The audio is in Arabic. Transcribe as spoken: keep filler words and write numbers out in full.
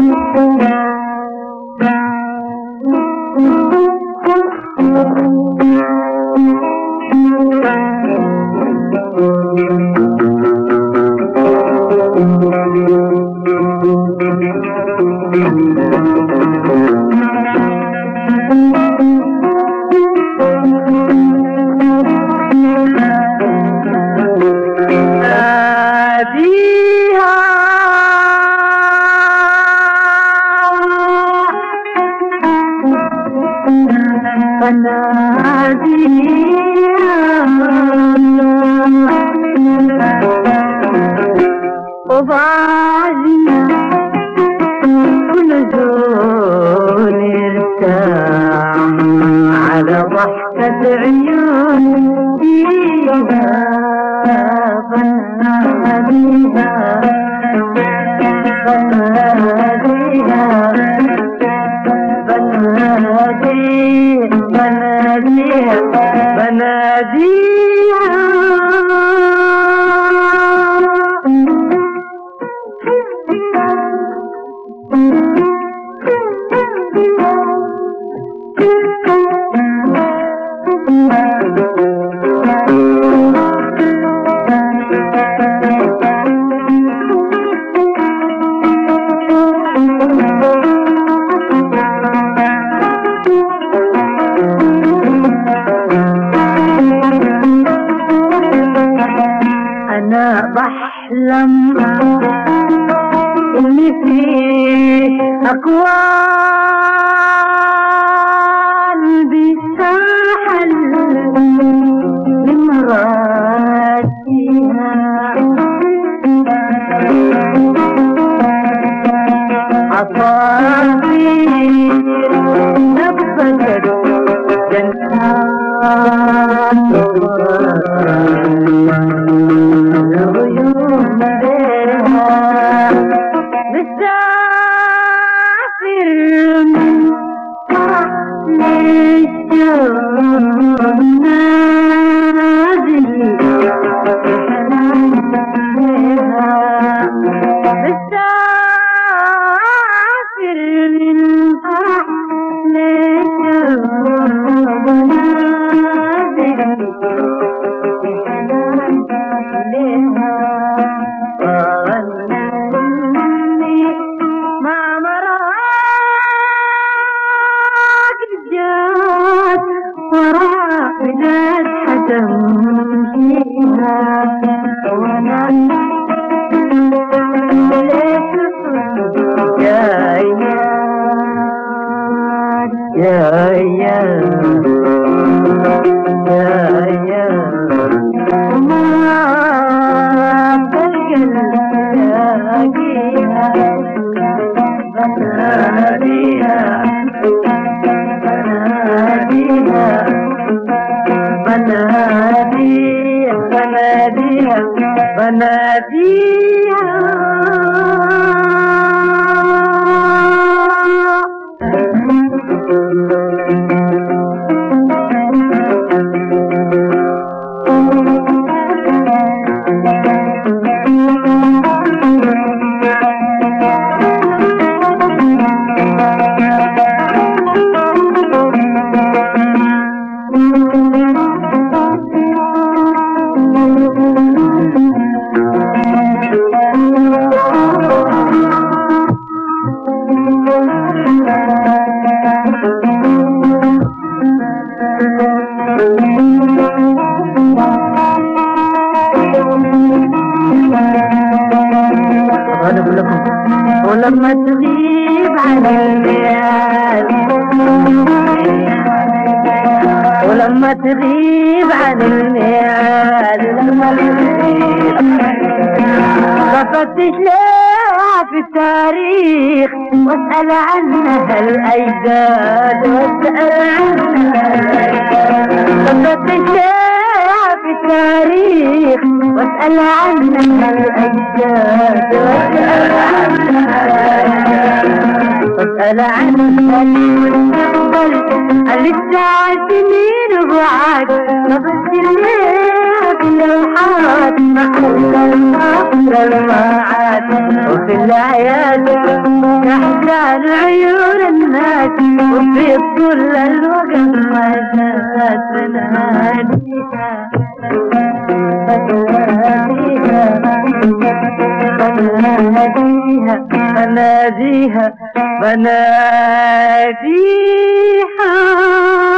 ولما تغيب عن الليل ولما تغيب عن الليل ولما تغيب بفتش لها في التاريخ واسأل عنها الأجداد واسأل عنها الأجداد بفتش لها في التاريخ واسأل عنها الأجداد واسأل عنها الأجداد واسأل عنها المستقبل اللي الساعة سنين وبعد نبت الليل باللوحات مع المعاد وفي الأعياد تحزن عيون الناس وفي كل الوقت ما زالت بناديها بناديها بناديها بناديها